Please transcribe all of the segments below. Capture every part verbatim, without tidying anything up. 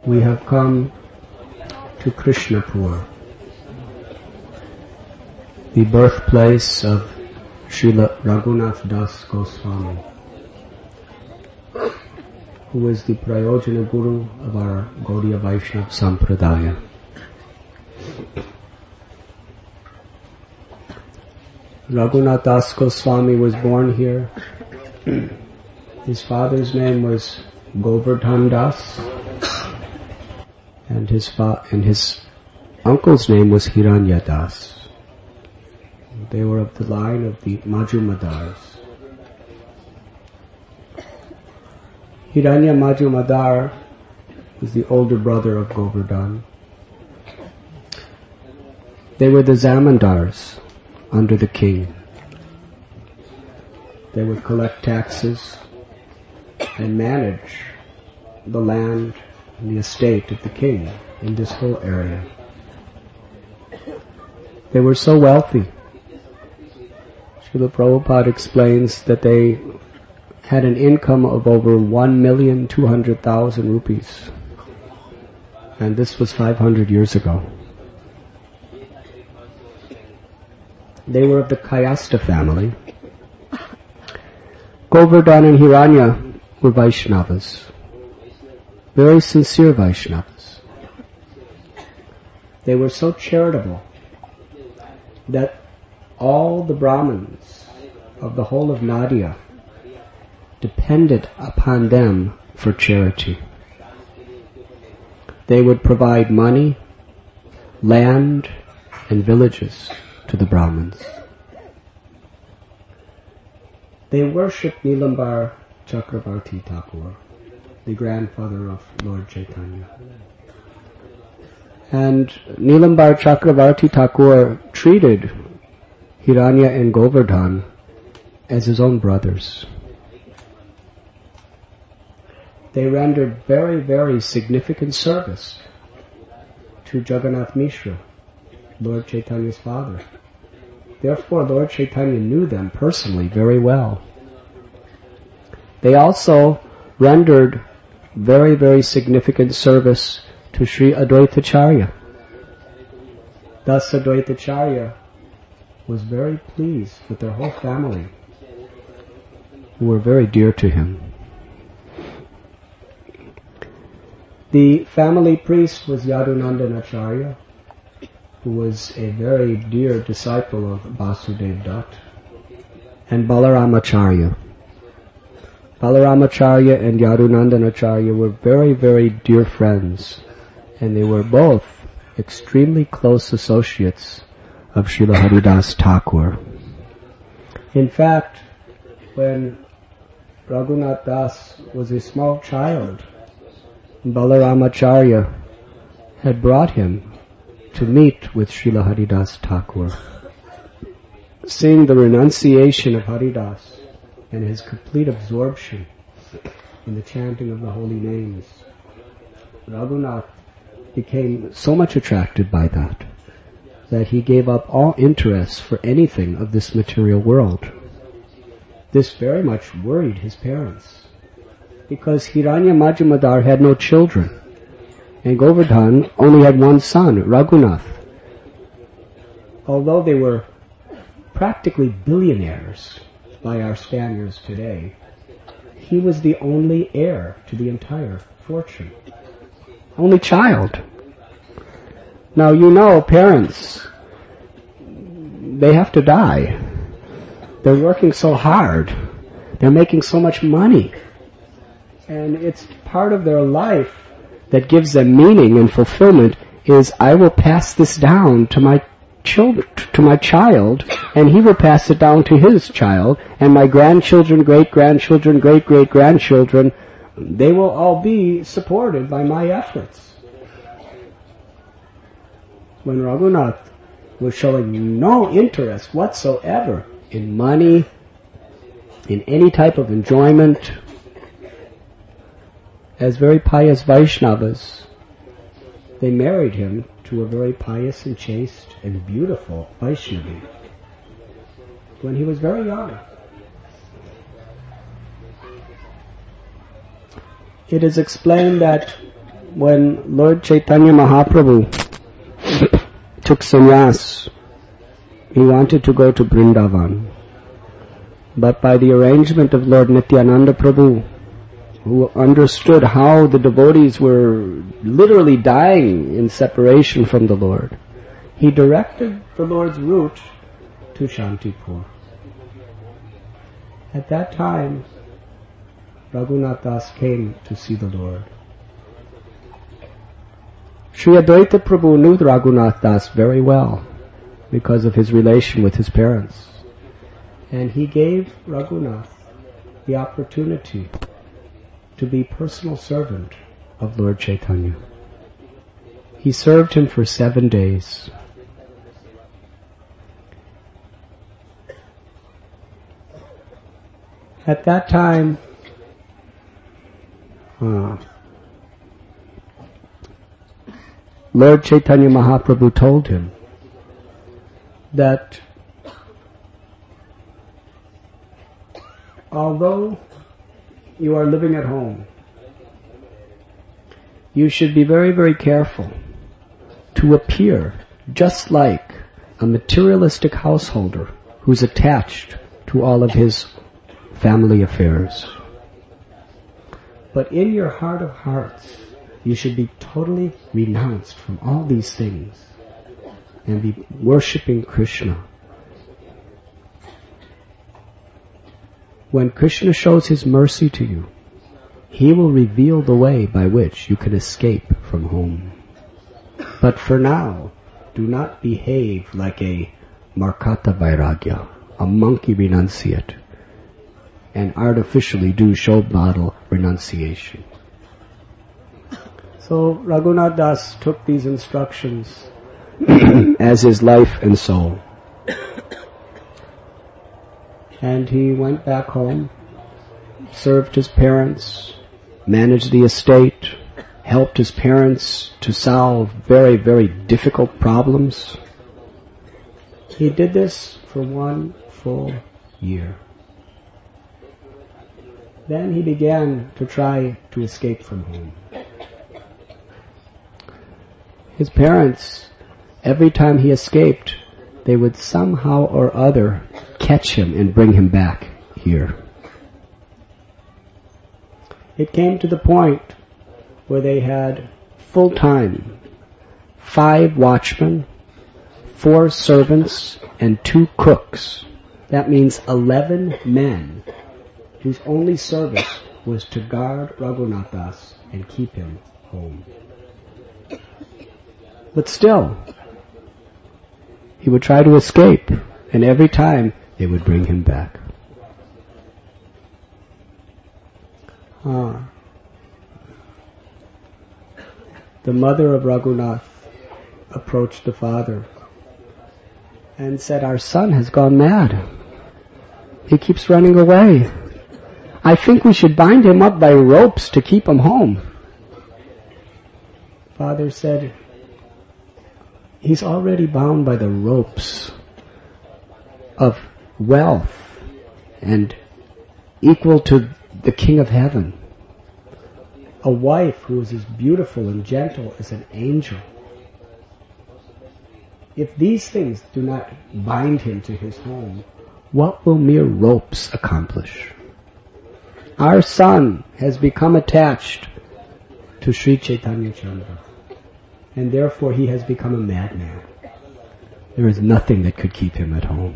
we have come to Krishnapur, the birthplace of Srila Raghunath Das Goswami, who is the Prayojana Guru of our Gaudiya Vaishnava Sampradaya. Raghunath Das Goswami was born here. His father's name was Govardhan Das, and his fa- and his uncle's name was Hiranya Das. They were of the line of the Majumdars. Hiranya Majumdar was the older brother of Govardhan. They were the Zamindars under the king. They would collect taxes and manage the land and the estate of the king in this whole area. They were so wealthy. Srila Prabhupada explains that they had an income of over one million two hundred thousand rupees. And this was five hundred years ago. They were of the Kayastha family. Govardhan and Hiranya were Vaishnavas, very sincere Vaishnavas. They were so charitable that all the Brahmins of the whole of Nadia depended upon them for charity. They would provide money, land, and villages to the Brahmins. They worshipped Nilambar Chakravarti Thakur, the grandfather of Lord Chaitanya. And Nilambar Chakravarti Thakur treated Hiranya and Govardhan as his own brothers. They rendered very, very significant service to Jagannath Mishra, Lord Chaitanya's father. Therefore, Lord Chaitanya knew them personally very well. They also rendered very, very significant service to Sri Advaitacharya. Thus, Advaitacharya was very pleased with their whole family, who were very dear to him. The family priest was Yadunandan Acharya, who was a very dear disciple of Vasudev Dutt, and Balaramacharya. Balaramacharya and Yadunandan Acharya were very, very dear friends, and they were both extremely close associates of Srila Haridas Thakur. In fact, when Raghunath Das was a small child, Balaramacharya had brought him to meet with Srila Haridas Thakur. Seeing the renunciation of Haridas and his complete absorption in the chanting of the holy names, Raghunath became so much attracted by that that he gave up all interest for anything of this material world. This very much worried his parents, because Hiranya Majumdar had no children, and Govardhan only had one son, Raghunath. Although they were practically billionaires by our standards today, he was the only heir to the entire fortune. Only child. Now, you know, parents, they have to die. They're working so hard. They're making so much money. And it's part of their life that gives them meaning and fulfillment is, I will pass this down to my children, to my child, and he will pass it down to his child, and my grandchildren, great-grandchildren, great-great-grandchildren, they will all be supported by my efforts. When Raghunath was showing no interest whatsoever in money, in any type of enjoyment, as very pious Vaishnavas, they married him to a very pious and chaste and beautiful Vaishnavi when he was very young. It is explained that when Lord Chaitanya Mahaprabhu took sannyas, he wanted to go to Vrindavan. But by the arrangement of Lord Nityananda Prabhu, who understood how the devotees were literally dying in separation from the Lord, he directed the Lord's route to Shantipur. At that time, Raghunath Das came to see the Lord. Sri Advaita Prabhu knew Raghunath Das very well because of his relation with his parents. And he gave Raghunath the opportunity to be personal servant of Lord Chaitanya. He served him for seven days. At that time, uh, Lord Chaitanya Mahaprabhu told him that although you are living at home, you should be very, very careful to appear just like a materialistic householder who's attached to all of his family affairs. But in your heart of hearts, you should be totally renounced from all these things and be worshipping Krishna. When Krishna shows his mercy to you, he will reveal the way by which you can escape from home. But for now, do not behave like a Markata Vairagya, a monkey renunciate, and artificially do show model renunciation. So Raghunath Das took these instructions as his life and soul. And he went back home, served his parents, managed the estate, helped his parents to solve very, very difficult problems. He did this for one full year. Then he began to try to escape from home. His parents, every time he escaped, they would somehow or other catch him and bring him back here. It came to the point where they had full-time five watchmen, four servants, and two cooks. That means eleven men whose only service was to guard Raghunath Das and keep him home. But still, he would try to escape, and every time they would bring him back. Ah. The mother of Raghunath approached the father and said, "Our son has gone mad. He keeps running away. I think we should bind him up by ropes to keep him home." Father said, "He's already bound by the ropes of wealth and equal to the King of Heaven. A wife who is as beautiful and gentle as an angel. If these things do not bind him to his home, what will mere ropes accomplish? Our son has become attached to Sri Chaitanya Chandra, and therefore he has become a madman. There is nothing that could keep him at home."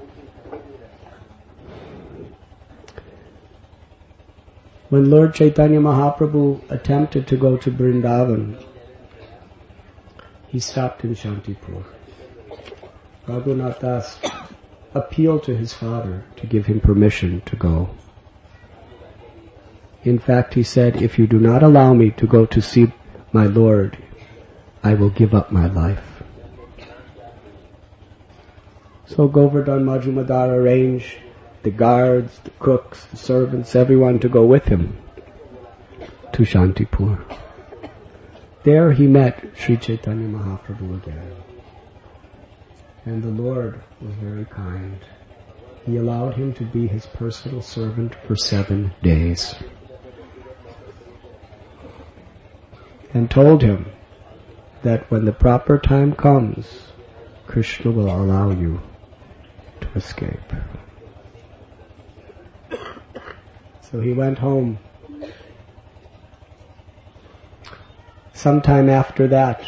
When Lord Chaitanya Mahaprabhu attempted to go to Vrindavan, he stopped in Shantipur. Raghunath Das appealed to his father to give him permission to go. In fact, he said, "If you do not allow me to go to see my Lord, I will give up my life." So Govardhan Majumdar arranged the guards, the cooks, the servants, everyone to go with him to Shantipur. There he met Sri Chaitanya Mahaprabhu again. And the Lord was very kind. He allowed him to be his personal servant for seven days. and told him that when the proper time comes, Krishna will allow you to escape. So he went home. Sometime after that,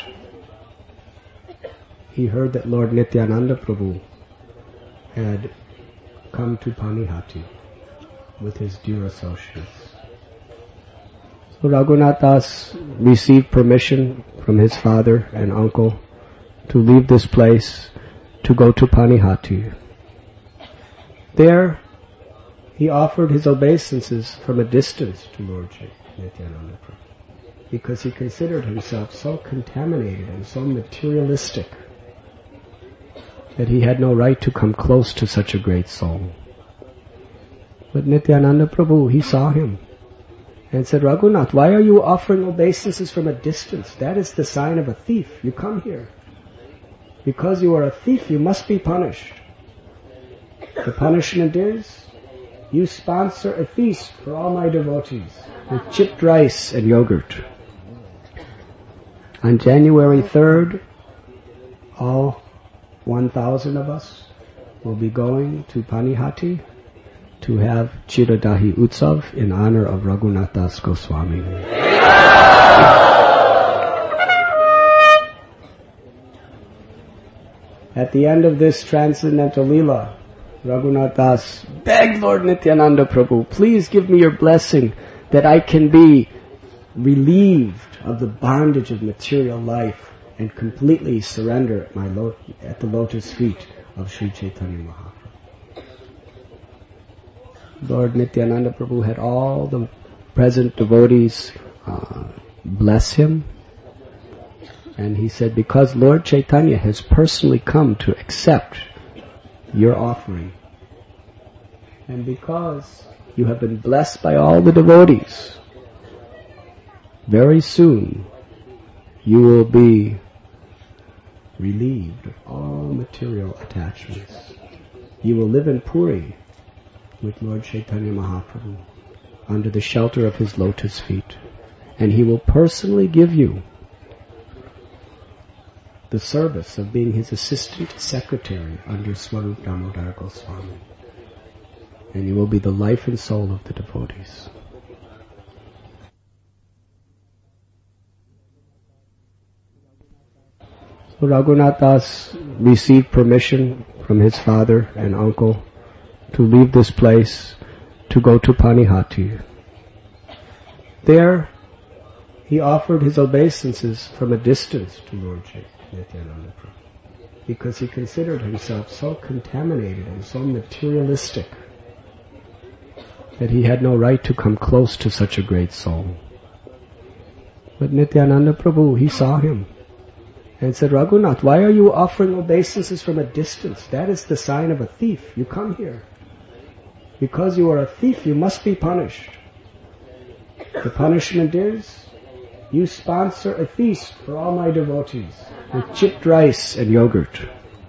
he heard that Lord Nityananda Prabhu had come to Panihati with his dear associates. So Raghunath Das received permission from his father and uncle to leave this place to go to Panihati. There, he offered his obeisances from a distance to Lord Nityananda Prabhu, because he considered himself so contaminated and so materialistic that he had no right to come close to such a great soul. But Nityananda Prabhu, he saw him and said, Raghunath, why are you offering obeisances from a distance? That is the sign of a thief. You come here. Because you are a thief, you must be punished. The punishment is, you sponsor a feast for all my devotees with chipped rice and yogurt. On January third, all one thousand of us will be going to Panihati to have Chiradahi Utsav in honor of Raghunath Das Goswami. At the end of this transcendental Leela, Raghunath Das begged Lord Nityananda Prabhu, please give me your blessing that I can be relieved of the bondage of material life and completely surrender at, my lo- at the lotus feet of Sri Chaitanya Mahaprabhu. Lord Nityananda Prabhu had all the present devotees uh, bless him. And he said, because Lord Chaitanya has personally come to accept your offering, and because you have been blessed by all the devotees, very soon you will be relieved of all material attachments. You will live in Puri with Lord Chaitanya Mahaprabhu under the shelter of his lotus feet, and he will personally give you the service of being his assistant secretary under Swarup Damodar Goswami, and you will be the life and soul of the devotees. So Raghunath Das received permission from his father and uncle to leave this place to go to Panihati. There, he offered his obeisances from a distance to Lord Nityananda Prabhu, because he considered himself so contaminated and so materialistic that he had no right to come close to such a great soul. But Nityananda Prabhu, he saw him and said, Raghunath, why are you offering obeisances from a distance? That is the sign of a thief. You come here. Because you are a thief, you must be punished. The punishment is, you sponsor a feast for all my devotees with chipped rice and yogurt.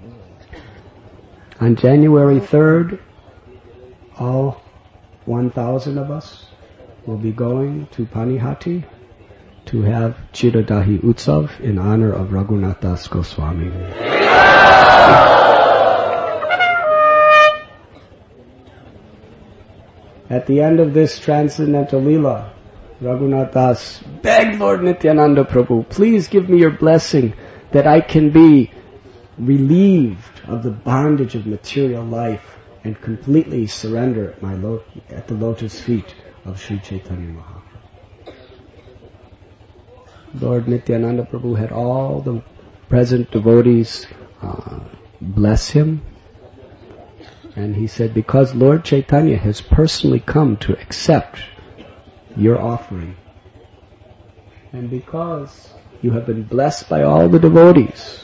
On January third, all one thousand of us will be going to Panihati to have Chiradahi Utsav in honor of Raghunath Das Goswami. At the end of this transcendental Leela, Raghunath Das begged Lord Nityananda Prabhu, please give me your blessing that I can be relieved of the bondage of material life and completely surrender at, my lo- at the lotus feet of Sri Chaitanya Mahaprabhu. Lord Nityananda Prabhu had all the present devotees uh, bless him. And he said, because Lord Chaitanya has personally come to accept your offering, and because you have been blessed by all the devotees,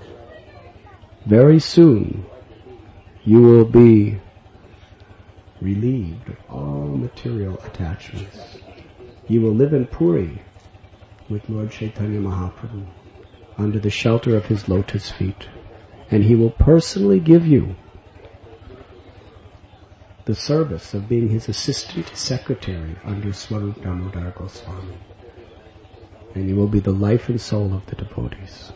very soon you will be relieved of all material attachments. You will live in Puri with Lord Chaitanya Mahaprabhu under the shelter of his lotus feet, and he will personally give you the service of being his assistant secretary under Swarup Damodar Goswami, and he will be the life and soul of the devotees.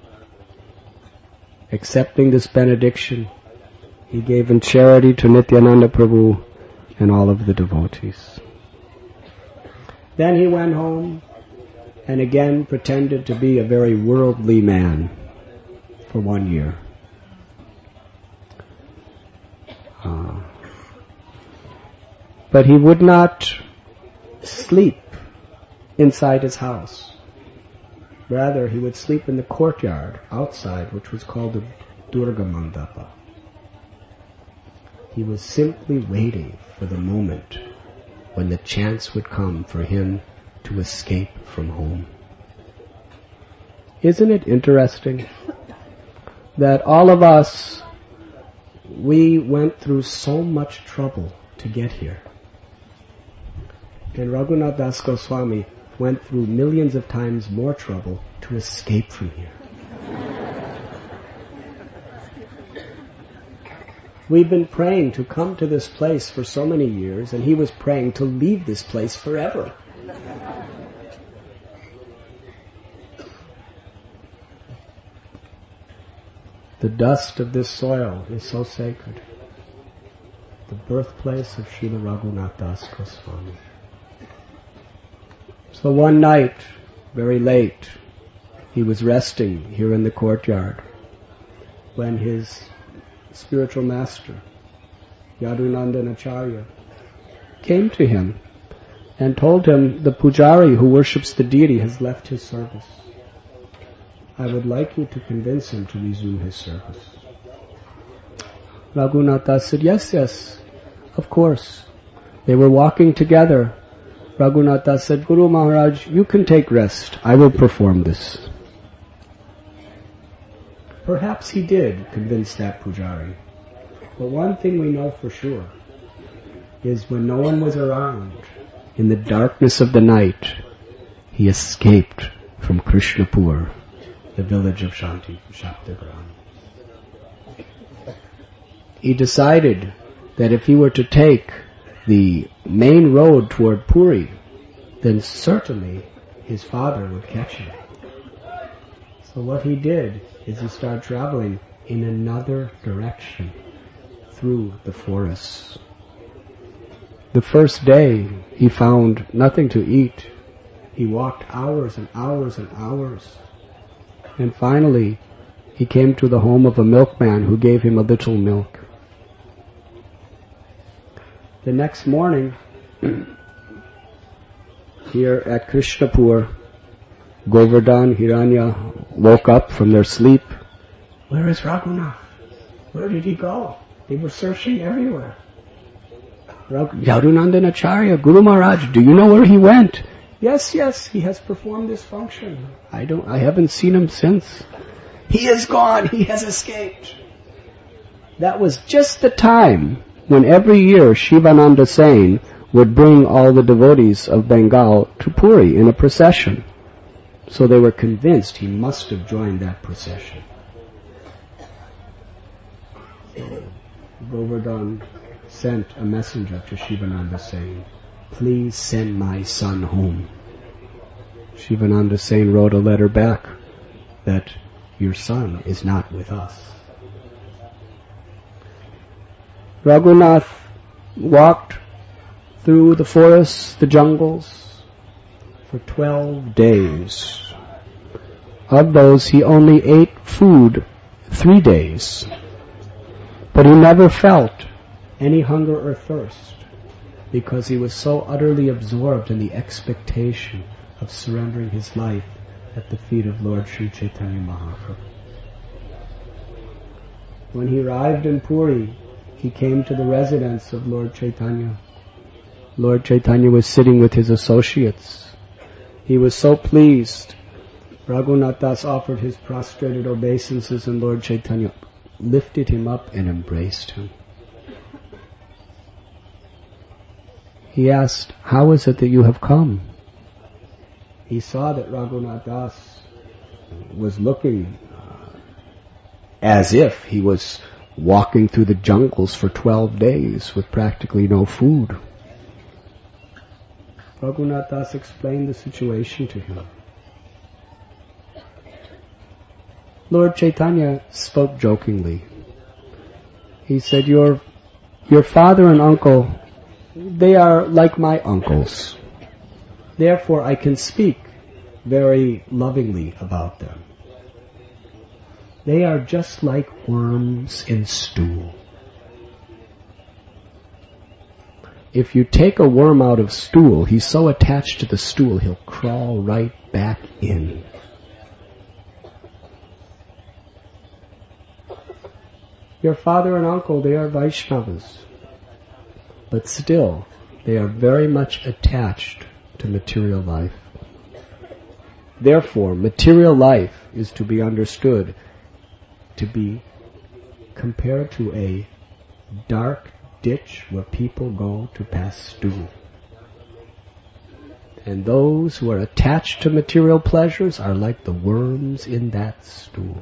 Accepting this benediction, he gave in charity to Nityananda Prabhu and all of the devotees. Then he went home and again pretended to be a very worldly man for one year. Uh, but he would not sleep inside his house. Rather, he would sleep in the courtyard outside, which was called the Durga Mandapa. He was simply waiting for the moment when the chance would come for him to escape from home. Isn't it interesting that all of us, we went through so much trouble to get here? And Raghunath Das Goswami went through millions of times more trouble to escape from here. We've been praying to come to this place for so many years, and he was praying to leave this place forever. The dust of this soil is so sacred. The birthplace of Srila Raghunath Das Goswami. So one night, very late, he was resting here in the courtyard when his spiritual master, Yadunandan Acharya, came to him and told him the pujari who worships the deity has left his service. I would like you to convince him to resume his service. Raghunath Das said, yes, yes, of course. They were walking together. Raghunath Das said, Guru Maharaj, you can take rest. I will perform this. Perhaps he did convince that pujari. But one thing we know for sure is when no one was around, in the darkness of the night, he escaped from Krishnapur, the village of Shanti Shaptagram. He decided that if he were to take the main road toward Puri, then certainly his father would catch him. So what he did is he started traveling in another direction through the forests. The first day he found nothing to eat. He walked hours and hours and hours. And finally he came to the home of a milkman who gave him a little milk. The next morning, here at Krishnapur, Govardhan, Hiranya woke up from their sleep. Where is Raghunath? Where did he go? They were searching everywhere. Yadunandan Acharya, Guru Maharaj, do you know where he went? Yes, yes, he has performed this function. I don't, I haven't seen him since. He is gone, he has escaped. That was just the time when every year Shivananda Sain would bring all the devotees of Bengal to Puri in a procession. So they were convinced he must have joined that procession. So Govardhan sent a messenger to Shivananda saying, please send my son home. Shivananda Sain wrote a letter back that your son is not with us. Raghunath walked through the forests, the jungles, for twelve days. Of those, he only ate food three days. But he never felt any hunger or thirst because he was so utterly absorbed in the expectation of surrendering his life at the feet of Lord Sri Chaitanya Mahaprabhu. When he arrived in Puri, he came to the residence of Lord Chaitanya. Lord Chaitanya was sitting with his associates. He was so pleased. Raghunath Das offered his prostrated obeisances and Lord Chaitanya lifted him up and embraced him. He asked, how is it that you have come? He saw that Raghunath Das was looking uh, as if he was walking through the jungles for twelve days with practically no food. Raghunath Das explained the situation to him. Lord Chaitanya spoke jokingly. He said, your, your father and uncle, they are like my uncles. Therefore I can speak very lovingly about them. They are just like worms in stool. If you take a worm out of stool, he's so attached to the stool, he'll crawl right back in. Your father and uncle, they are Vaishnavas. But still, they are very much attached to material life. Therefore, material life is to be understood to be compared to a dark ditch where people go to pass stool. And those who are attached to material pleasures are like the worms in that stool.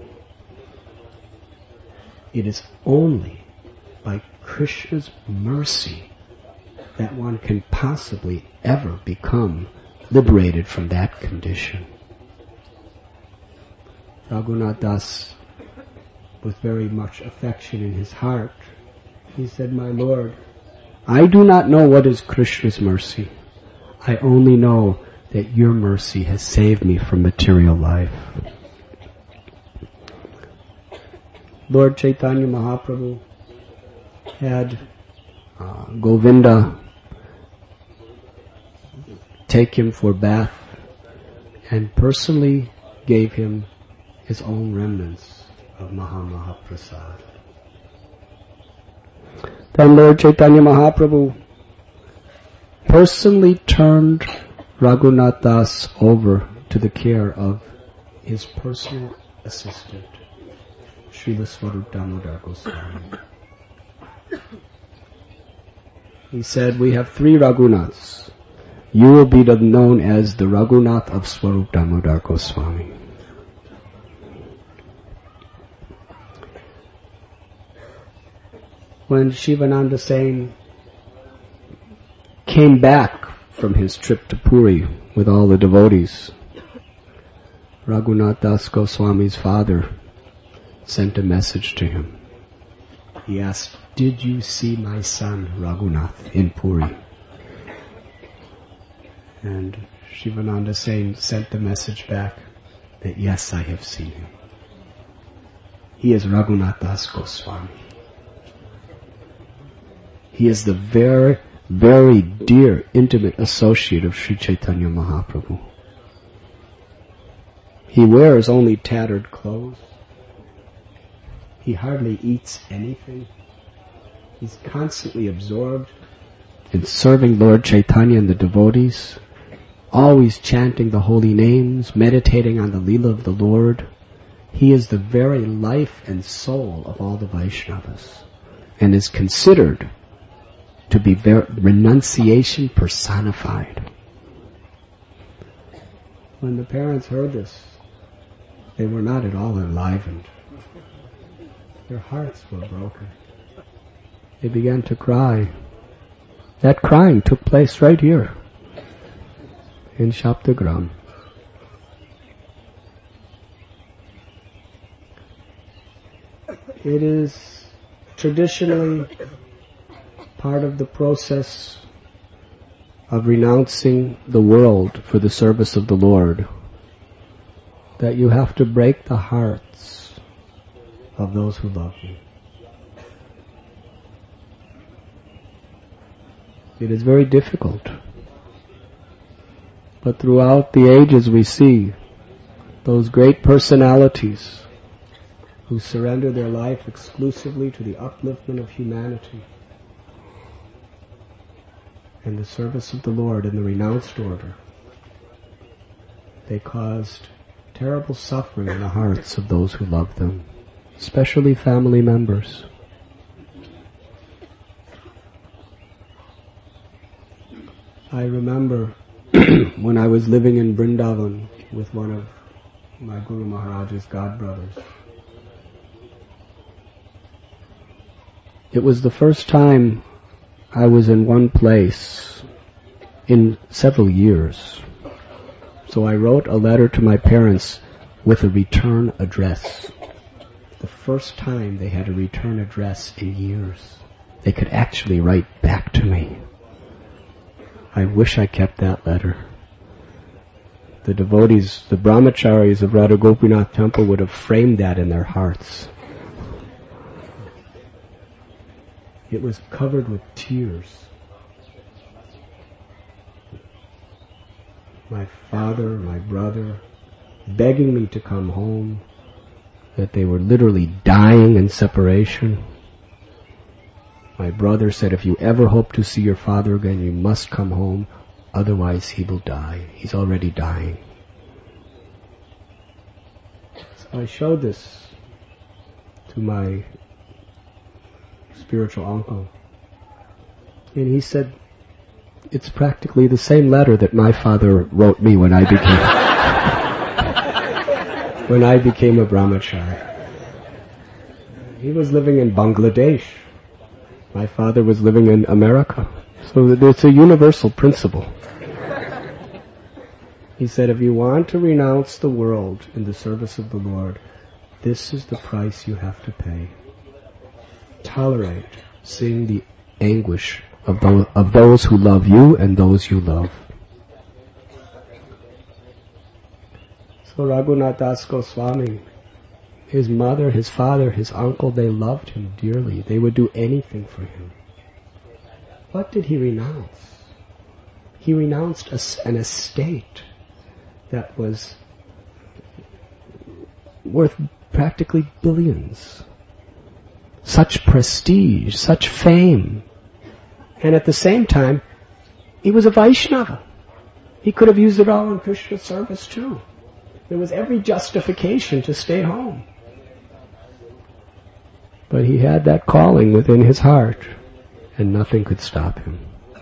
It is only by Krishna's mercy that one can possibly ever become liberated from that condition. Raghunath Das, with very much affection in his heart, he said, my Lord, I do not know what is Krishna's mercy. I only know that your mercy has saved me from material life. Lord Chaitanya Mahaprabhu had uh, Govinda take him for bath and personally gave him his own remnants of Mahamahaprasad. Then Lord Chaitanya Mahaprabhu personally turned Raghunath Das over to the care of his personal assistant, Srila Swarup Damodar Goswami. He said, we have three Raghunaths. You will be known as the Raghunath of Swarup Damodar Goswami. When Shivananda Sain came back from his trip to Puri with all the devotees, Raghunath Das Goswami's father sent a message to him. He asked, did you see my son Raghunath in Puri? And Shivananda Sain sent the message back that yes, I have seen him. He is Raghunath Das Goswami. He is the very, very dear, intimate associate of Sri Chaitanya Mahaprabhu. He wears only tattered clothes. He hardly eats anything. He's constantly absorbed in serving Lord Chaitanya and the devotees, always chanting the holy names, meditating on the Leela of the Lord. He is the very life and soul of all the Vaishnavas and is considered to be ver- renunciation personified. When the parents heard this, they were not at all enlivened. Their hearts were broken. They began to cry. That crying took place right here in Shaptagram. It is traditionally part of the process of renouncing the world for the service of the Lord that you have to break the hearts of those who love you. It is very difficult. But throughout the ages we see those great personalities who surrender their life exclusively to the upliftment of humanity and the service of the Lord in the renounced order. They caused terrible suffering in the hearts of those who loved them, especially family members. I remember when I was living in Vrindavan with one of my Guru Maharaj's godbrothers. It was the first time I was in one place in several years. So I wrote a letter to my parents with a return address. The first time they had a return address in years. They could actually write back to me. I wish I kept that letter. The devotees, the brahmacharis of Radha Gopinath Temple would have framed that in their hearts. It was covered with tears. My father, my brother, begging me to come home, that they were literally dying in separation. My brother said, if you ever hope to see your father again, you must come home, otherwise he will die. He's already dying. So I showed this to my spiritual uncle. And he said, it's practically the same letter that my father wrote me when I became when I became a brahmachari. He was living in Bangladesh. My father was living in America. So it's a universal principle. He said, if you want to renounce the world in the service of the Lord, this is the price you have to pay. Tolerate seeing the anguish of those, of those who love you and those you love. So Raghunath Das Goswami, his mother, his father, his uncle, they loved him dearly. They would do anything for him. What did he renounce? He renounced a, an estate that was worth practically billions. Such prestige, such fame. And at the same time, he was a Vaishnava. He could have used it all in Krishna's service too. There was every justification to stay home. But he had that calling within his heart, and nothing could stop him.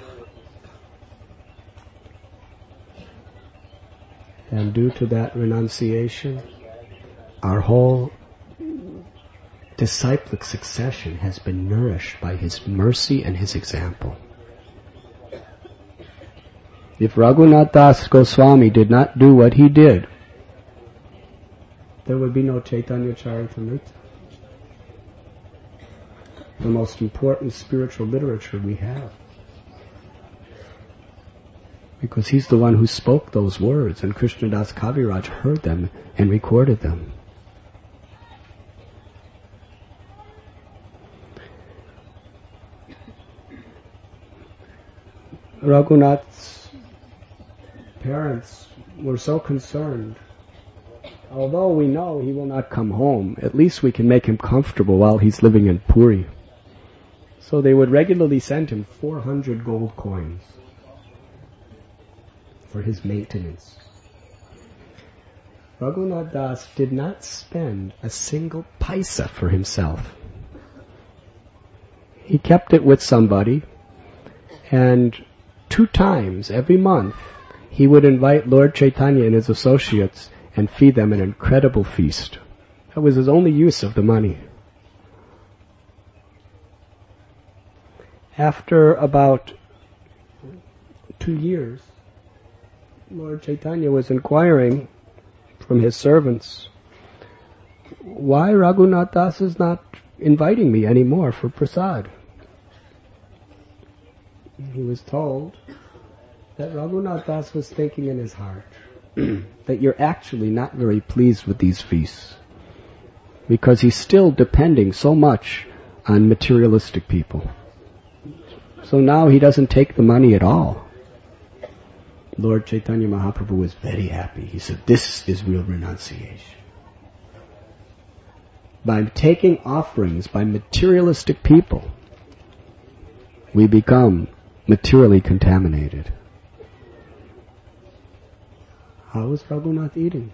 And due to that renunciation, our whole disciplic succession has been nourished by his mercy and his example. If Raghunath Das Goswami did not do what he did, there would be no Chaitanya Charitamrita, the most important spiritual literature we have. Because he's the one who spoke those words, and Krishnadas Kaviraj heard them and recorded them. Raghunath's parents were so concerned. Although we know he will not come home, at least we can make him comfortable while he's living in Puri. So they would regularly send him four hundred gold coins for his maintenance. Raghunath Das did not spend a single paisa for himself. He kept it with somebody, and two times every month he would invite Lord Chaitanya and his associates and feed them an incredible feast. That was his only use of the money. After about two years, Lord Chaitanya was inquiring from his servants, why Raghunath Das is not inviting me anymore for prasad? He was told that Raghunath Das was thinking in his heart that you're actually not very pleased with these feasts, because he's still depending so much on materialistic people. So now he doesn't take the money at all. Lord Chaitanya Mahaprabhu was very happy. He said, this is real renunciation. By taking offerings by materialistic people, we become materially contaminated. How was Raghunath eating?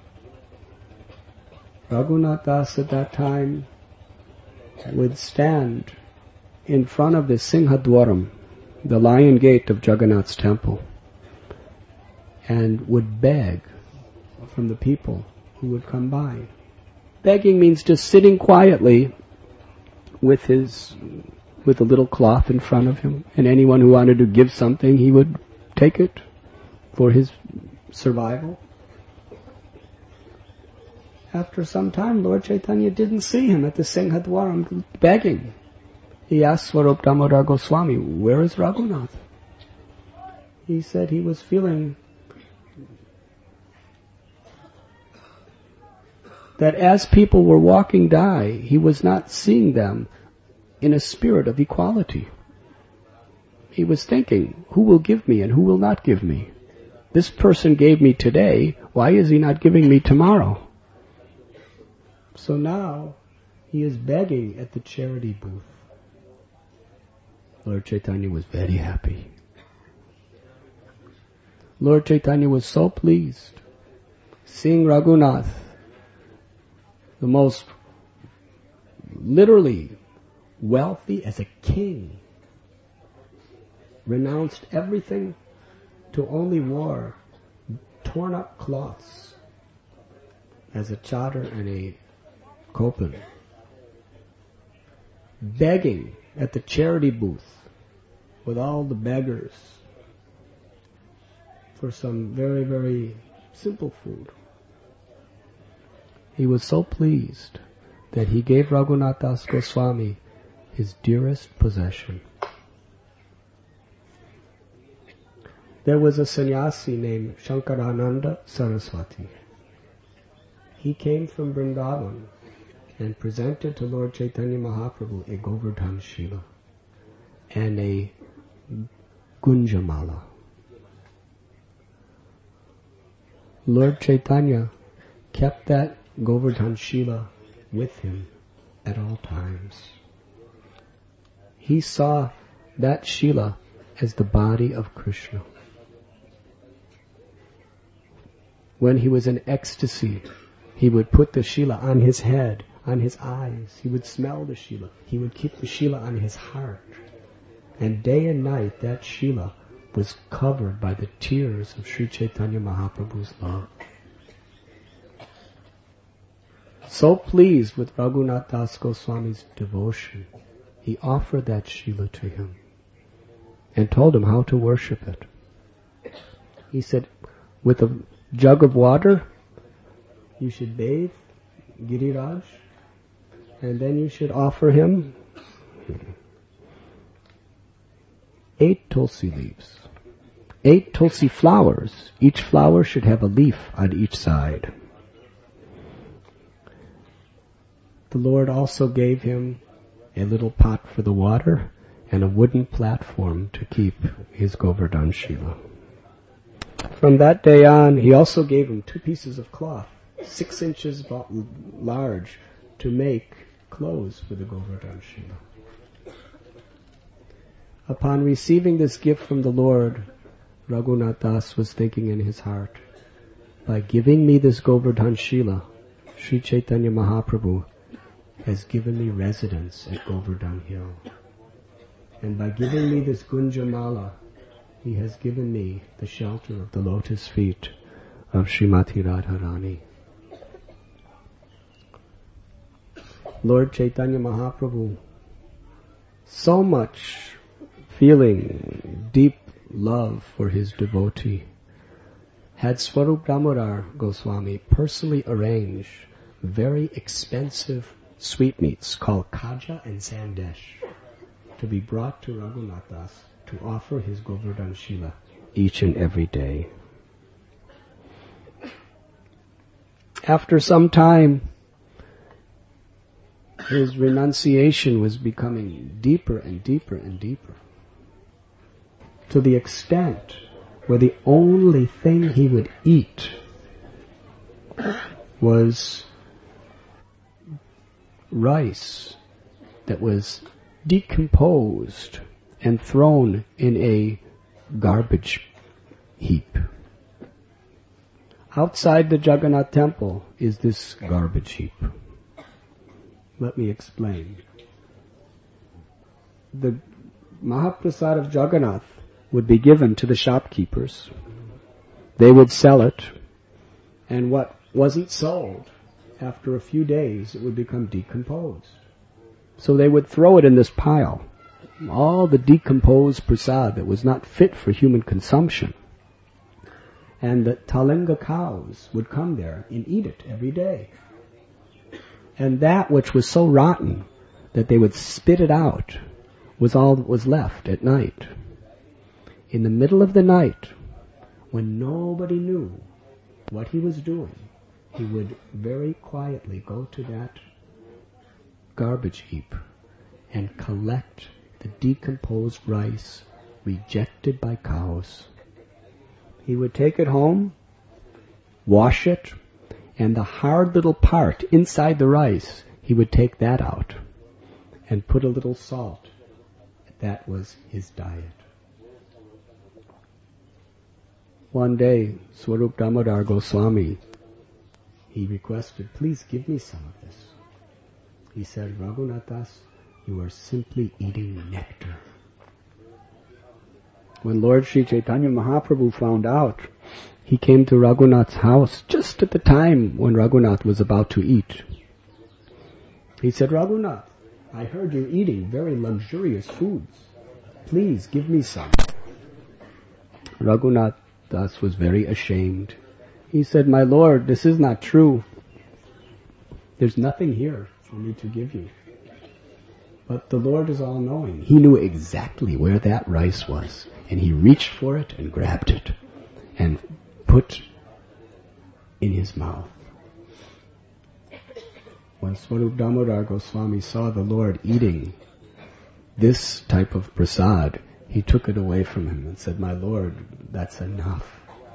Raghunath Das at that time would stand in front of the Singhadwaram, the lion gate of Jagannath's temple, and would beg from the people who would come by. Begging means just sitting quietly with his, with a little cloth in front of him, and anyone who wanted to give something, he would take it for his survival. After some time, Lord Chaitanya didn't see him at the Singhadwaram begging. He asked Swarup Damodar Goswami, where is Raghunath? He said he was feeling that as people were walking by, he was not seeing them in a spirit of equality. He was thinking, who will give me and who will not give me? This person gave me today, why is he not giving me tomorrow? So now, he is begging at the charity booth. Lord Chaitanya was very happy. Lord Chaitanya was so pleased seeing Raghunath, the most literally wealthy as a king, renounced everything to only wore torn up cloths as a chadar and a kopan, begging at the charity booth with all the beggars for some very, very simple food. He was so pleased that he gave Raghunath Das Goswami his dearest possession. There was a sannyasi named Shankarananda Saraswati. He came from Vrindavan and presented to Lord Chaitanya Mahaprabhu a Govardhan Shila and a Gunjamala. Lord Chaitanya kept that Govardhan Shila with him at all times. He saw that Shila as the body of Krishna. When he was in ecstasy, he would put the Shila on his head, on his eyes. He would smell the Shila. He would keep the Shila on his heart. And day and night, that Shila was covered by the tears of Sri Chaitanya Mahaprabhu's love. So pleased with Raghunath Das Goswami's devotion, he offered that Shila to him and told him how to worship it. He said, with a jug of water, you should bathe Giriraj, and then you should offer him eight tulsi leaves, eight tulsi flowers. Each flower should have a leaf on each side. The Lord also gave him a little pot for the water and a wooden platform to keep his Govardhan Shila. From that day on, he also gave him two pieces of cloth, six inches large, to make clothes for the Govardhan Shila. Upon receiving this gift from the Lord, Raghunath Das was thinking in his heart, by giving me this Govardhan Shila, Sri Chaitanya Mahaprabhu has given me residence at Govardhan Hill. And by giving me this Gunjamala, he has given me the shelter of the lotus feet of Srimati Radharani. Lord Chaitanya Mahaprabhu, so much feeling deep love for his devotee, had Swarup Damodar Goswami personally arrange very expensive sweetmeats called Kaja and Sandesh to be brought to Raghunath Das to offer his Govardhan Shila each and every day. After some time, his renunciation was becoming deeper and deeper and deeper, to the extent where the only thing he would eat was rice that was decomposed and thrown in a garbage heap. Outside the Jagannath temple is this garbage heap. Let me explain. The Mahaprasad of Jagannath would be given to the shopkeepers. They would sell it, and what wasn't sold, after a few days, it would become decomposed. So they would throw it in this pile, all the decomposed prasad that was not fit for human consumption. And the Talinga cows would come there and eat it every day. And that which was so rotten that they would spit it out was all that was left at night. In the middle of the night, when nobody knew what he was doing, he would very quietly go to that garbage heap and collect the decomposed rice rejected by cows. He would take it home, wash it, and the hard little part inside the rice, he would take that out and put a little salt. That was his diet. One day, Swarup Damodar Goswami, he requested, please give me some of this. He said, Raghunath Das, you are simply eating nectar. When Lord Sri Chaitanya Mahaprabhu found out, he came to Raghunath's house just at the time when Raghunath was about to eat. He said, Raghunath, I heard you're eating very luxurious foods. Please give me some. Raghunath Das was very ashamed. He said, my lord, this is not true. There's nothing here for me to give you. But the Lord is all-knowing. He knew exactly where that rice was. And he reached for it and grabbed it and put in his mouth. When Swarup Damodar Goswami saw the Lord eating this type of prasad, he took it away from him and said, my Lord, that's enough.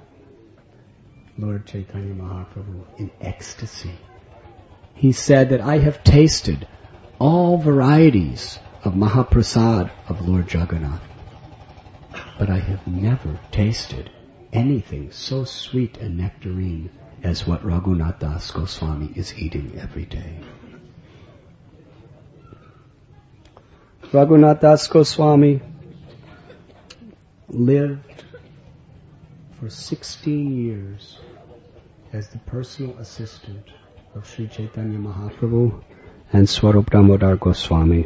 Lord Chaitanya Mahaprabhu, in ecstasy, he said that I have tasted all varieties of Mahaprasad of Lord Jagannath, but I have never tasted anything so sweet and nectarine as what Raghunath Das Goswami is eating every day. Raghunath Das Goswami lived for sixteen years as the personal assistant of Sri Chaitanya Mahaprabhu and Swarup Damodar Goswami.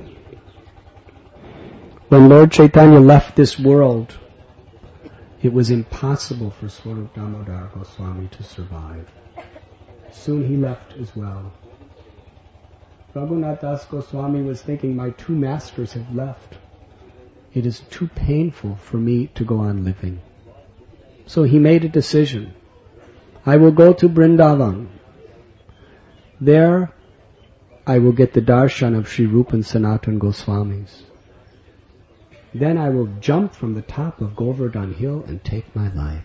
When Lord Chaitanya left this world, it was impossible for Swarup Damodar Goswami to survive. Soon he left as well. Raghunath Das Goswami was thinking, my two masters have left. It is too painful for me to go on living. So he made a decision. I will go to Vrindavan. There I will get the darshan of Sri Rupa and Sanatan Goswamis. Then I will jump from the top of Govardhan Hill and take my life.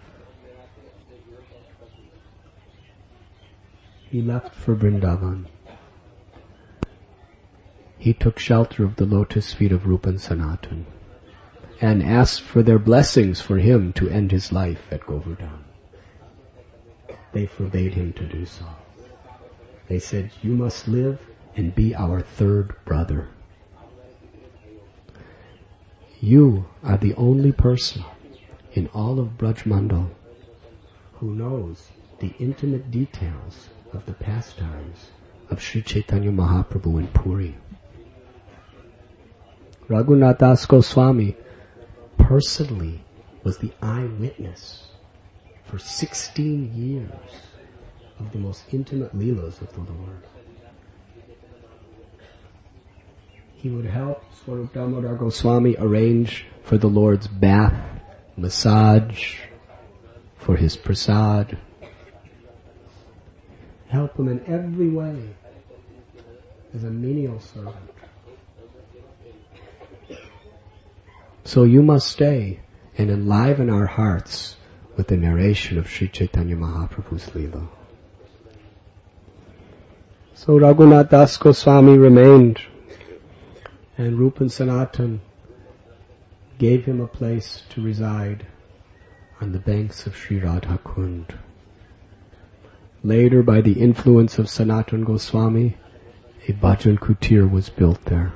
He left for Vrindavan. He took shelter of the lotus feet of Rupa and Sanatan and asked for their blessings for him to end his life at Govardhan. They forbade him to do so. They said, you must live and be our third brother. You are the only person in all of Braj Mandal who knows the intimate details of the pastimes of Sri Chaitanya Mahaprabhu in Puri. Raghunath Das Goswami personally was the eyewitness for sixteen years of the most intimate leelas of the Lord. He would help Swarup Damodar Goswami arrange for the Lord's bath, massage, for his prasad. Help him in every way as a menial servant. So you must stay and enliven our hearts with the narration of Sri Chaitanya Mahaprabhu's Leela. So Raghunath Das Goswami remained, and Rupa and Sanatan gave him a place to reside on the banks of Sri Radha Kund. Later, by the influence of Sanatan Goswami, a bhajan kutir was built there.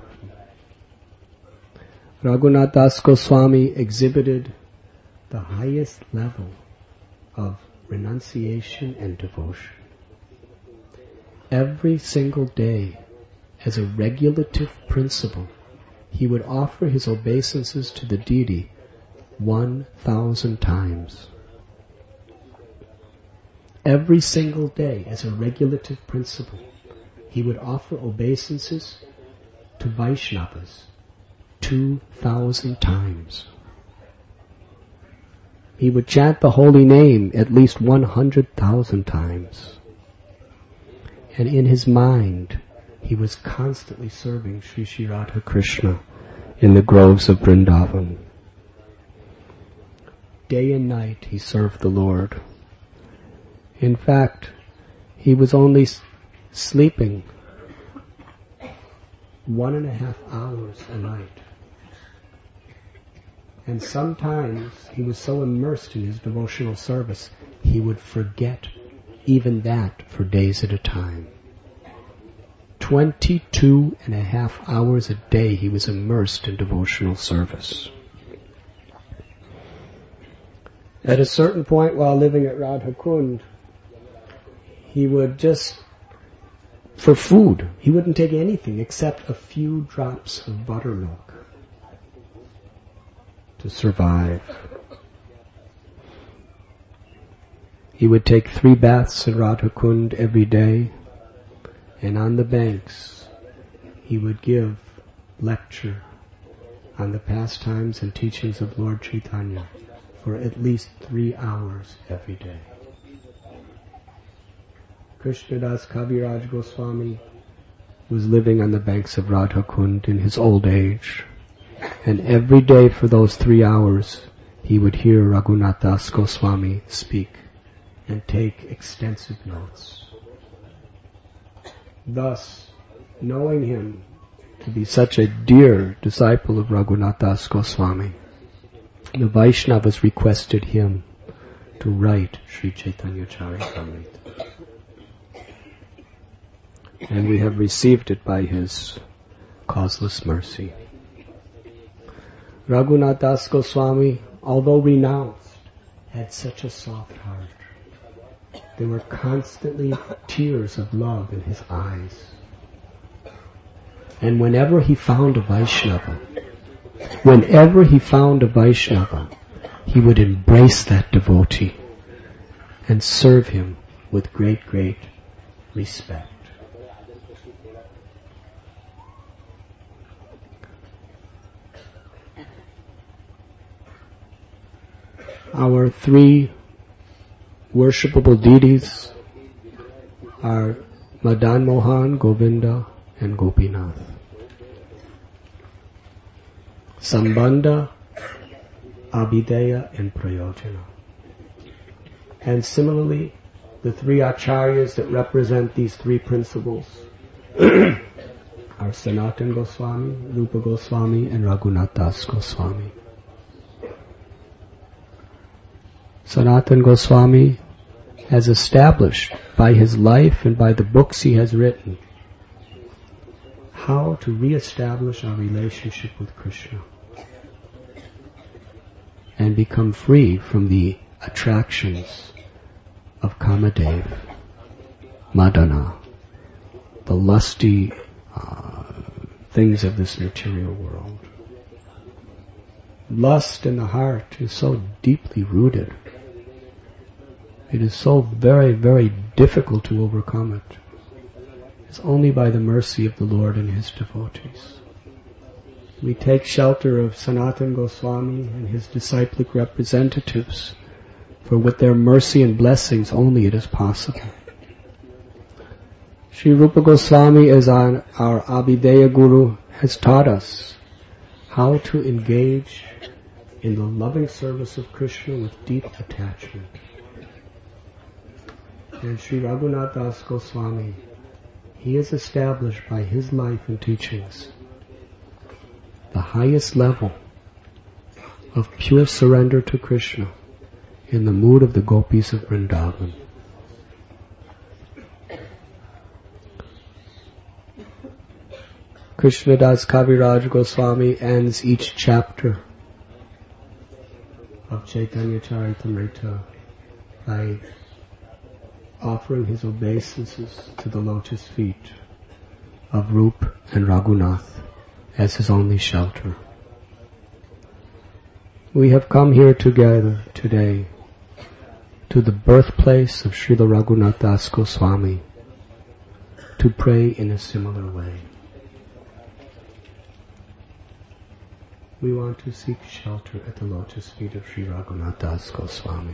Raghunath Das Goswami exhibited the highest level of renunciation and devotion. Every single day, as a regulative principle, he would offer his obeisances to the deity one thousand times. Every single day, as a regulative principle, he would offer obeisances to Vaishnavas two thousand times. He would chant the holy name at least one hundred thousand times. And in his mind, he was constantly serving Sri Sri Radha Krishna in the groves of Vrindavan. Day and night he served the Lord. In fact, he was only s- sleeping one and a half hours a night. And sometimes he was so immersed in his devotional service, he would forget even that for days at a time. Twenty-two and a half hours a day he was immersed in devotional service. At a certain point while living at Radha Kund, he would just, for food, he wouldn't take anything except a few drops of buttermilk to survive. He would take three baths at Radha Kund every day, and on the banks he would give lecture on the pastimes and teachings of Lord Chaitanya for at least three hours every day. Krishnadas Kaviraj Goswami was living on the banks of Radha Kund in his old age, and every day for those three hours he would hear Raghunath Das Goswami speak and take extensive notes. Thus, knowing him to be such a dear disciple of Raghunath Das Goswami, the Vaishnavas requested him to write Sri Chaitanya Charitamrita. And we have received it by his causeless mercy. Raghunath Das Goswami, although renounced, had such a soft heart. There were constantly tears of love in his eyes. And whenever he found a Vaishnava, whenever he found a Vaishnava, he would embrace that devotee and serve him with great, great respect. Our three worshipable deities are Madan Mohan, Govinda, and Gopinath. Sambandha, Abhideya, and Prayojana. And similarly, the three acharyas that represent these three principles are Sanatana Goswami, Rupa Goswami, and Raghunath Das Goswami. Sanatana Goswami has established by his life and by the books he has written how to re-establish our relationship with Krishna and become free from the attractions of Kamadev, Madana, the lusty uh, things of this material world. Lust in the heart is so deeply rooted. It is so very, very difficult to overcome it. It's only by the mercy of the Lord and His devotees. We take shelter of Sanatana Goswami and his disciplic representatives, for with their mercy and blessings only it is possible. Sri Rupa Goswami, as our, our Abhideya Guru, has taught us how to engage in the loving service of Krishna with deep attachment. And Sri Raghunath Das Goswami, he has established by his life and teachings the highest level of pure surrender to Krishna in the mood of the gopis of Vrindavan. Krishnadas Kaviraj Goswami ends each chapter of Chaitanya Charitamrita by offering his obeisances to the lotus feet of Rup and Raghunath as his only shelter. We have come here together today to the birthplace of Srila Raghunath Das Goswami to pray in a similar way. We want to seek shelter at the lotus feet of Sri Raghunath Das Goswami.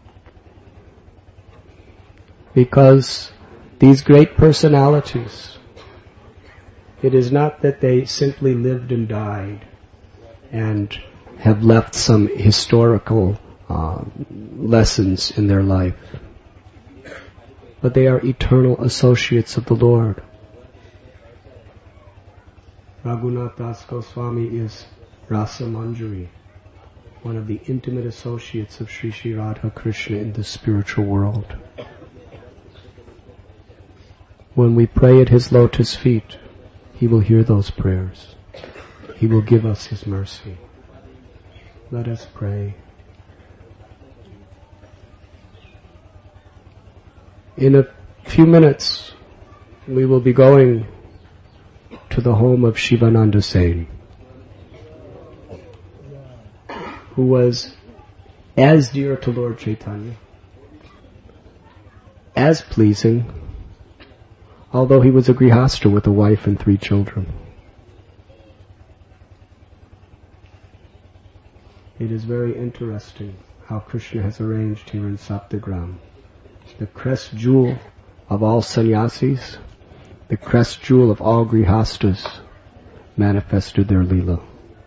Because these great personalities, it is not that they simply lived and died and have left some historical uh, lessons in their life, but they are eternal associates of the Lord. Raghunath Das Goswami is Rasa Manjari, one of the intimate associates of Sri Sri Radha Krishna in the spiritual world. When we pray at his lotus feet, he will hear those prayers. He will give us his mercy. Let us pray. In a few minutes, we will be going to the home of Shivananda Sen, who was as dear to Lord Chaitanya, as pleasing, although he was a grihasta with a wife and three children. It is very interesting how Krishna has arranged here in Saptagram. The crest jewel of all sannyasis, the crest jewel of all grihastas, manifested their Leela.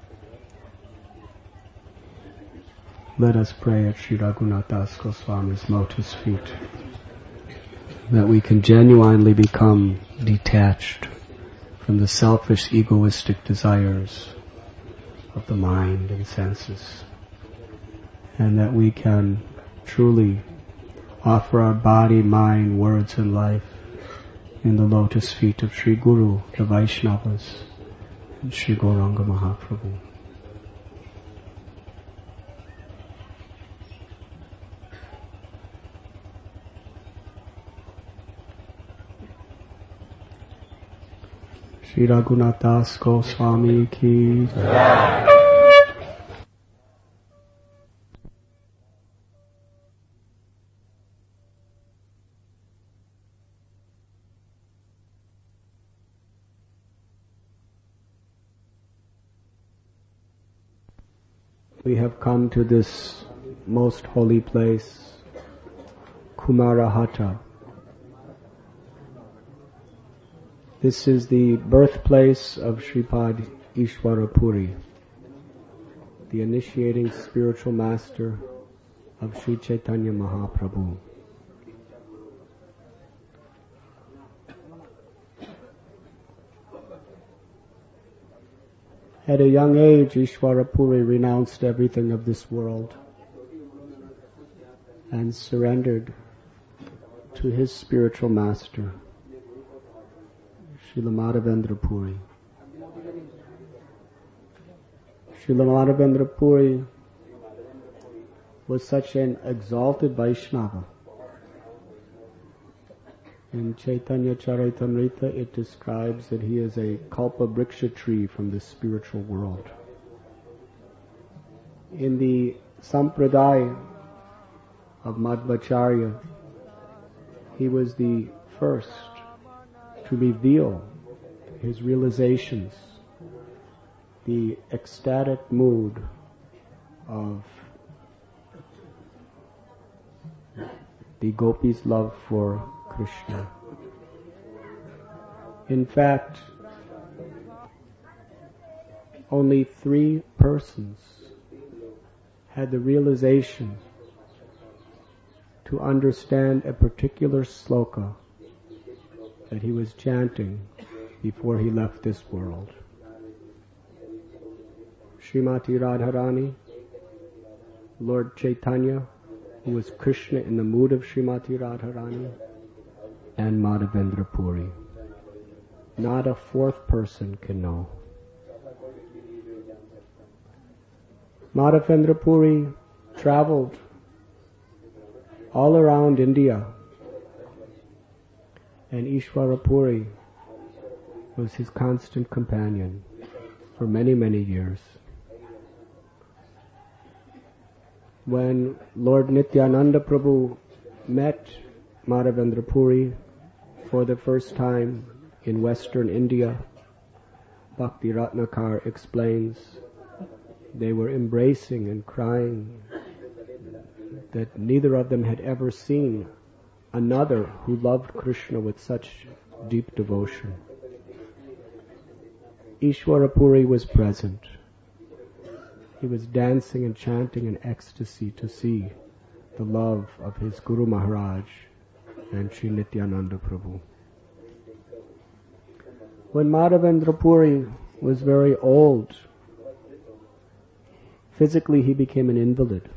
Let us pray at Sri Raghunath Das Goswami's lotus feet, that we can genuinely become detached from the selfish, egoistic desires of the mind and senses, and that we can truly offer our body, mind, words, and life in the lotus feet of Sri Guru, the Vaishnavas, and Sri Gauranga Mahaprabhu. Sri Raghunath Das Goswami ki jai. We have come to this most holy place, Kumarahata. This is the birthplace of Shripad Ishwara Puri, the initiating spiritual master of Sri Chaitanya Mahaprabhu. At a young age, Ishwara Puri renounced everything of this world and surrendered to his spiritual master, Srila Madhavendra Puri. Srila Madhavendra Puri was such an exalted Vaishnava. In Chaitanya Charitamrita, it describes that he is a kalpa vriksha tree from the spiritual world. In the sampradaya of Madhvacharya, he was the first to reveal his realizations, the ecstatic mood of the gopis' love for Krishna. In fact, only three persons had the realization to understand a particular sloka that he was chanting before he left this world. Srimati Radharani, Lord Chaitanya, who was Krishna in the mood of Srimati Radharani, and Madhavendra Puri. Not a fourth person can know. Madhavendra Puri traveled all around India, and Ishwara Puri was his constant companion for many, many years. When Lord Nityananda Prabhu met Madhavendra Puri for the first time in Western India, Bhakti Ratnakar explains they were embracing and crying that neither of them had ever seen another who loved Krishna with such deep devotion. Ishwarapuri was present. He was dancing and chanting in ecstasy to see the love of his Guru Maharaj and Sri Nityananda Prabhu. When Madhavendra Puri was very old, physically he became an invalid.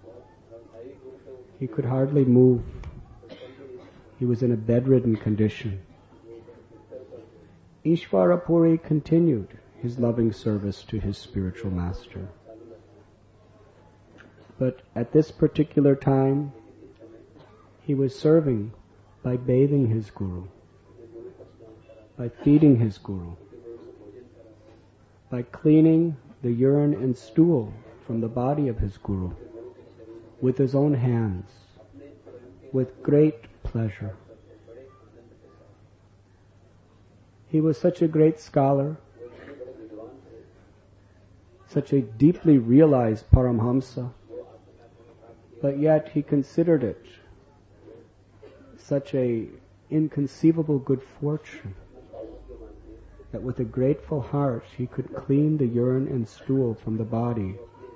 He could hardly move. He was in a bedridden condition. Ishwara Puri continued his loving service to his spiritual master. But at this particular time, he was serving by bathing his Guru, by feeding his Guru, by cleaning the urine and stool from the body of his Guru with his own hands, with great pleasure. He was such a great scholar, such a deeply realized Paramhamsa, but yet he considered it such a inconceivable good fortune that with a grateful heart he could clean the urine and stool from the body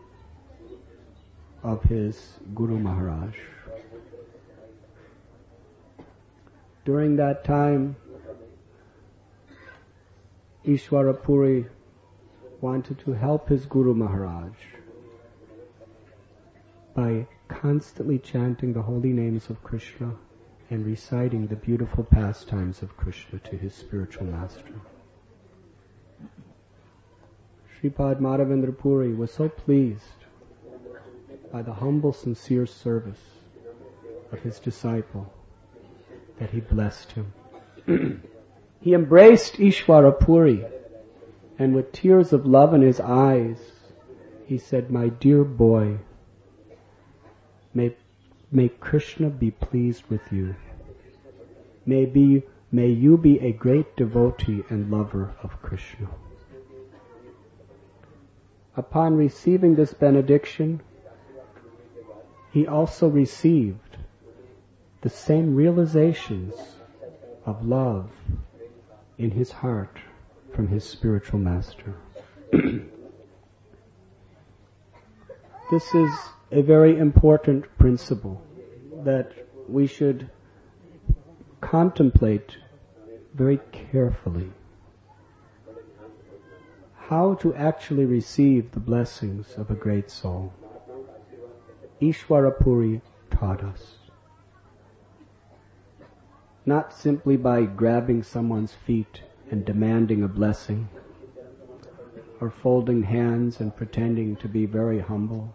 of his Guru Maharaj. During that time, Ishwara Puri wanted to help his Guru Maharaj by constantly chanting the holy names of Krishna and reciting the beautiful pastimes of Krishna to his spiritual master. Sripad Madhavendra Puri was so pleased by the humble, sincere service of his disciple that he blessed him. He embraced Ishwara Puri, and with tears of love in his eyes, he said, "My dear boy, may, may Krishna be pleased with you. May, be, may you be a great devotee and lover of Krishna." Upon receiving this benediction, he also received the same realizations of love in his heart from his spiritual master. This is a very important principle that we should contemplate very carefully. How to actually receive the blessings of a great soul. Ishwara Puri taught us. Not simply by grabbing someone's feet and demanding a blessing, or folding hands and pretending to be very humble.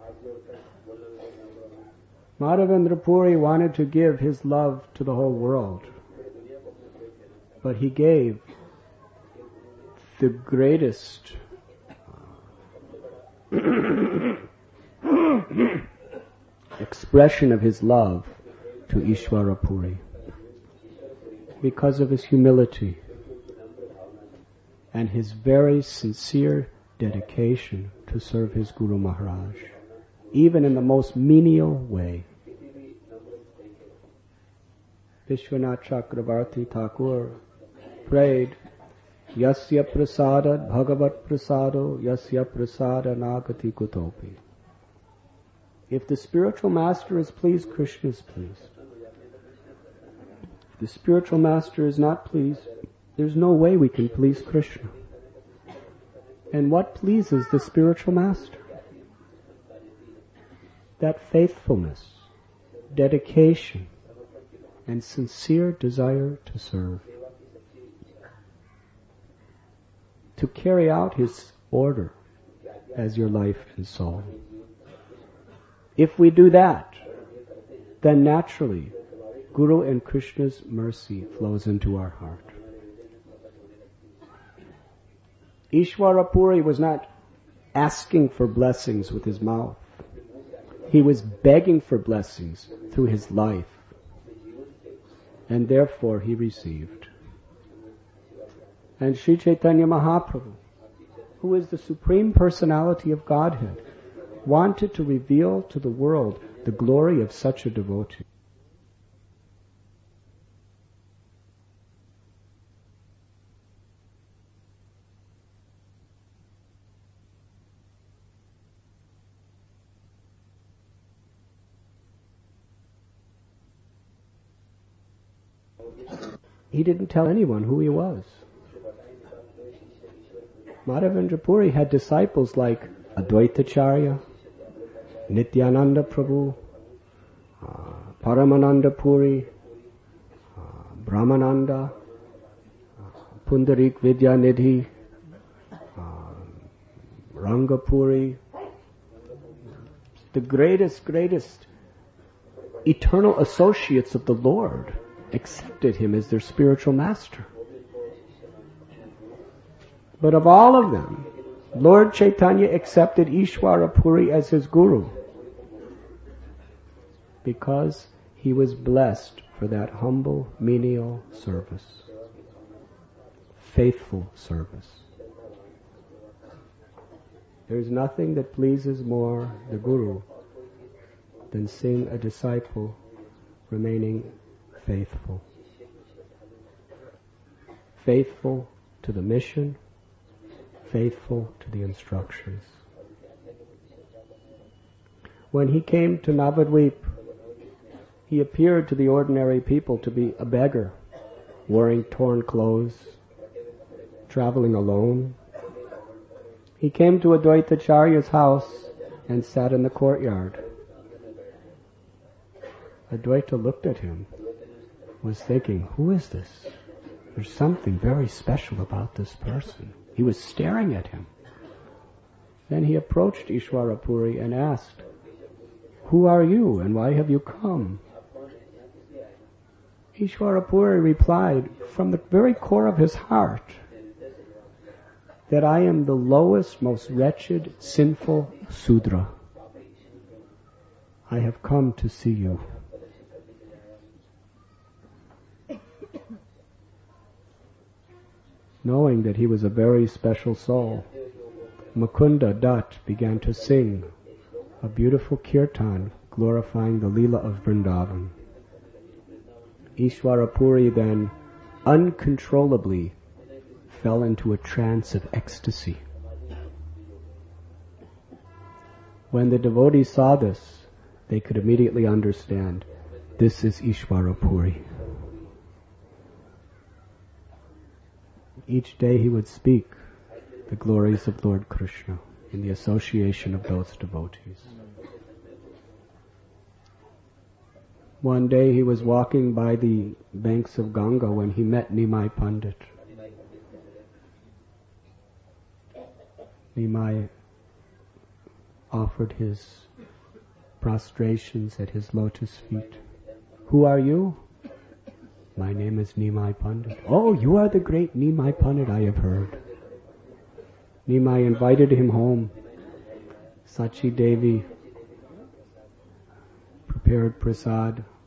Madhavendra Puri wanted to give his love to the whole world, but he gave the greatest expression of his love to Ishwara Puri because of his humility and his very sincere dedication to serve his Guru Maharaj, even in the most menial way. Vishwanath Chakravarti Thakur prayed, "Yasya prasadat bhagavat prasado, yasya prasada nagati kutopi." If the spiritual master is pleased, Krishna is pleased. If the spiritual master is not pleased, there's no way we can please Krishna. And what pleases the spiritual master? That faithfulness, dedication, and sincere desire to serve. To carry out his order as your life and soul. If we do that, then naturally Guru and Krishna's mercy flows into our heart. Ishwara Puri was not asking for blessings with his mouth. He was begging for blessings through his life. and therefore he received. And Sri Chaitanya Mahaprabhu, who is the Supreme Personality of Godhead, wanted to reveal to the world the glory of such a devotee. He didn't tell anyone who he was. Madhavendra Puri had disciples like Advaitacharya, Nityananda Prabhu, uh, Paramananda Puri, uh, Brahmananda, uh, Pundarik Vidyanidhi, uh, Rangapuri, the greatest, greatest eternal associates of the Lord accepted him as their spiritual master. But of all of them, Lord Chaitanya accepted Ishwara Puri as his guru because he was blessed for that humble, menial service, faithful service. There's nothing that pleases more the guru than seeing a disciple remaining faithful. Faithful to the mission, faithful to the instructions. When he came to Navadvip, he appeared to the ordinary people to be a beggar, wearing torn clothes, traveling alone. He came to Advaitacharya's house and sat in the courtyard. Advaita looked at him, was thinking, who is this? There's something very special about this person. He was staring at him. Then he approached Ishwara Puri and asked, who are you and why have you come? Ishwara Puri replied from the very core of his heart that I am the lowest, most wretched, sinful Sudra. I have come to see you. Knowing that he was a very special soul, Mukunda Dutt began to sing a beautiful kirtan glorifying the Leela of Vrindavan. Ishwara Puri then uncontrollably fell into a trance of ecstasy. When the devotees saw this, they could immediately understand, this is Ishwara Puri. Each day he would speak the glories of Lord Krishna in the association of those devotees. One day he was walking by the banks of Ganga when he met Nimai Pandit. Nimai offered his prostrations at his lotus feet. Who are you? My name is Nimai Pandit. Oh, you are the great Nimai Pandit, I have heard. Nimai invited him home. Sachi Devi prepared prasad,